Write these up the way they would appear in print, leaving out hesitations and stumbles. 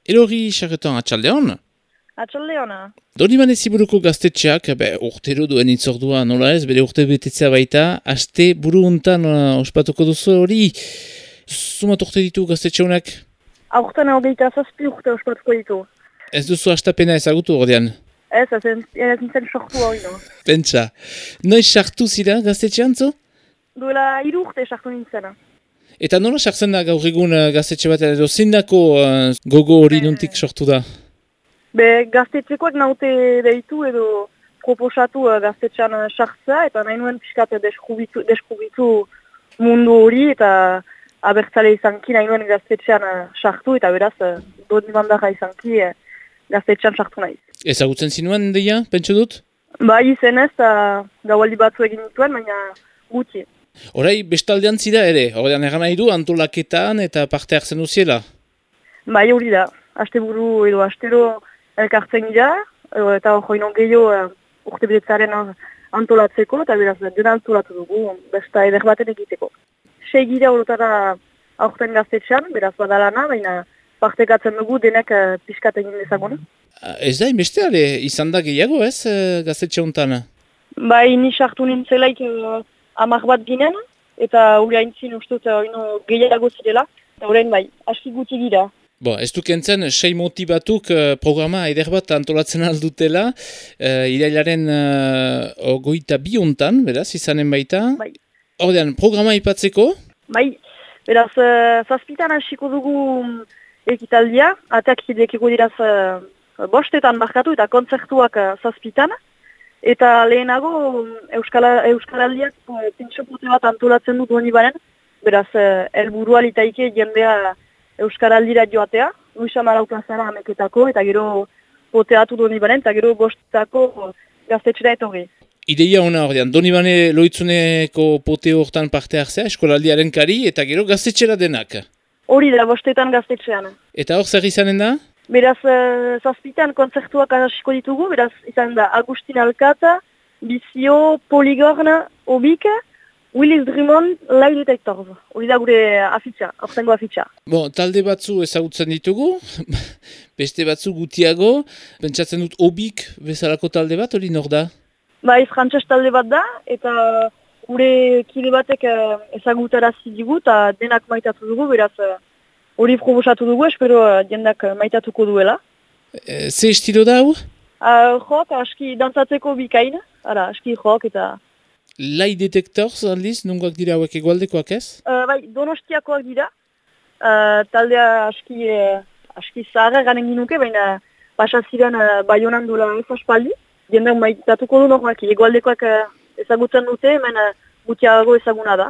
Elorri Sarreton atxaldeon? Atxaldeona. Donibane Ziburuko gaztetxeak, urtero duen itzordua nola ez, bere urte betetzea baita, aste buru untan ospatuko duzu hori, zumat urte ditu gaztetxeunak? Aurten 27 urte ospatuko ditu. Ez duzu astapena ezagutu ordean? Ez nintzen sortu hori no. Pentsa. Noiz sartu zira gaztetxean zu? Duela 3 urte sartu nintzen. Eta nola sartzen da gaur egun gaztetxe bat, edo zindako gogo hori nuntik sortu da? Gaztetxekoak naute deitu edo proposatu gaztetxean sartzea, eta nahi nuen pixkat deskubitzu mundu hori, eta abertzale izanki nahi nuen gaztetxean sartu, eta beraz, Donibandara izanki gaztetxean sartu nahi. Ezagutzen zinuen deia, pentsu dut? Bai izenez, gaualdi batzu egin dituen, baina gutxi. Horai, bestaldean zira ere, horrean egan nahi du antolaketan eta parte hartzen duziela? Bai hori da, asteburu edo astero elkartzen gira, eta hori gehiago urte betetzaren antolatzeko, eta beraz dena antolatu dugu, besta eder baten egiteko. 6 gira horretara aurten gaztetxean, beraz badalana, baina partekatzen dugu denek pixkat egin dezagun. Ez da, inbeste ale, izan da gehiago ez gaztetxe honetan? Bai, ni sartu nintzelaik 10 bat ginen, eta hori haintzin ustut gehiago zirela, eta horrein bai, aski guti gira. Ez dukentzen, 6 motibatuk programa eder bat antolatzen aldutela, irailaren 22 hontan, beraz, izanen baita. Bai. Horrean, programa ipatzeko? Bai, beraz, zazpitan hasiko dugu ekitaldia, ateak idekiko diraz bostetan markatu eta kontzertuak zazpitan. Eta lehenago Euskaraldiak pintxopote bat antolatzen dut Donibaren, beraz, helburua litaike jendea Euskaraldira joatea, Luisa Marau plazara ameketako, eta gero poteatu Donibaren, eta gero bostetako gaztetxera etorri. Ideia hona horrean, Donibane loitzuneko poteo hortan parte hartzea, eskolaldiaren kari, eta gero gaztetxera denak? Hori da, bostetan gaztetxean. Eta hor zer izanen da? Beraz, zazpitan kontzertuak hasiko ditugu, beraz, izan da Agustin Alkata, Bizio, Poligorn, Obik, Willis Drummond, Lie Detectors. Hori da gure afitxa, aurtengo afitxa. Talde batzu ezagutzen ditugu, beste batzu gutiago, pentsatzen dut Obik bezalako talde bat, hori nor da? Bai, frantses talde bat da, eta gure kide batek ezagutarazi digu, eta denak maitatu dugu, beraz, hori proposatu dugu, espero jendak maitatuko duela. Ze estilo da hau? Rock, aski dantzatzeko bikain, aski rock eta... Lie Detectors aldiz, nungoak dira hauek egualdekoak ez? Bai, Donostiakoak dira. Taldea aski zaharra ganen ginuke, baina pasaziren Baionan duela ez aspaldi. Jendak maitatuko du normaki, egualdekoak ezagutzen dute, hemen gutiago ezaguna da.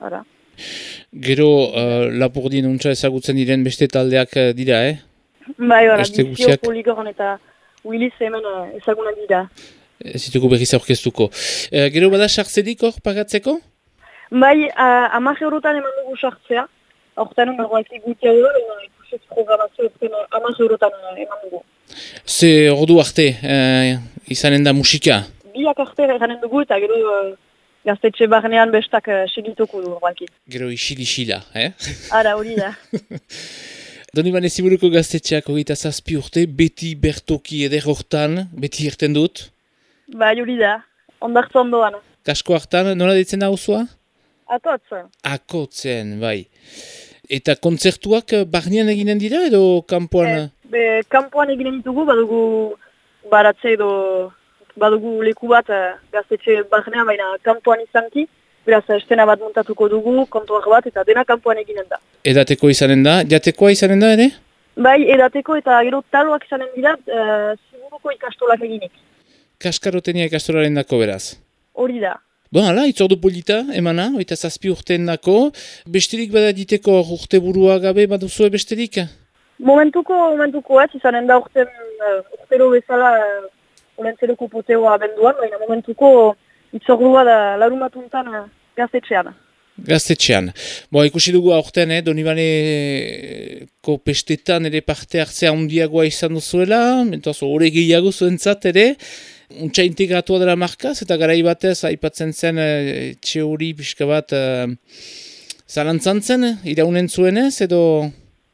Gero Lapurdin untsa ezagutzen diren beste taldeak dira, Bai, Bizio, Poligorn eta Willis hemen ezagunak dira. Zituko berriz aurkeztuko. Gero bada sartzedik hor pagatzeko? Bai, 10 eurotan eman dugu sartzea. Hortan norbaiti gutiago da, baina ikusez programazio 10 eurotan eman dugu. Ze ordu arte izanen da musika? Biak arte eranen dugu eta gero gaztetxe barnean bestak segituko du. Gero isil-isila, hori da. Donibane Ziburuko gaztetxeak 27 urte, beti bertoki eder hortan, beti irten dut? Bai, hori da, ondartu ondoan. Kasko hartan, nola ditzen da usua? Akotz. Akotzen, bai. Eta kontzertuak barnean eginen dira edo kanpoan? Kanpoan eginen ditugu, badugu baratze edo badugu leku bat gaztetxe barnean, baina kanpoan izanki. Beraz, estena bat montatuko dugu, kontuak bat, eta dena kanpoan eginen da. Edateko izanen da? Jatekoa izanen da ere? Bai, edateko eta gero taloak izanen dira, Ziburuko ikastolak eginik. Kaskarotenia ikastolaren dako beraz? Hori da. Hala, itzordu polita, emana, 27 urteen dako. Besterik bada diteko urte burua gabe baduzue besterik? Momentuko ez, izanen da urtero bezala olentzeroko poteoa abenduan, baina momentuko itzordua da larumatuntan gaztetxean. Gaztetxean. Ikusi dugu aurten, Donibaneko pestetan ere parte hartzea handiagoa izan duzuela, mentoaz hori gehiago zuentzat ere, untsa integratua dela markaz, eta garai batez aipatzen zen etxe hori pixka bat zalantzan zen, iraunen zuenez, edo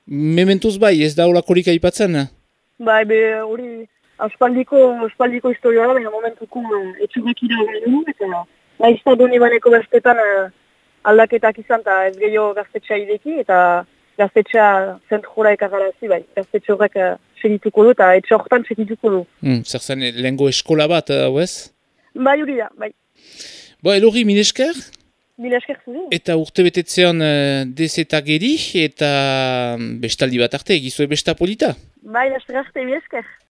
Mementuz bai, ez da olakorik aipatzen? Bai, hori aspaldiko historioa da, baina momentuko etxubekira gaitu, eta naizta Donibaneko gaztetan aldaketak izan, eta ez gehiago gaztetxea ideki, eta gaztetxea zentrora ekargarazi, bai, gaztetxe horrek segituko du, eta etxe horretan segituko du. Zer zen, lehengo eskola bat, hau ez? Bai, hori da, bai. Elorri, minesker? Minesker zuri. Eta urte betetzean dezeta geri, eta bestaldi bat arte, egizue besta polita? Bai, laster arte, minesker.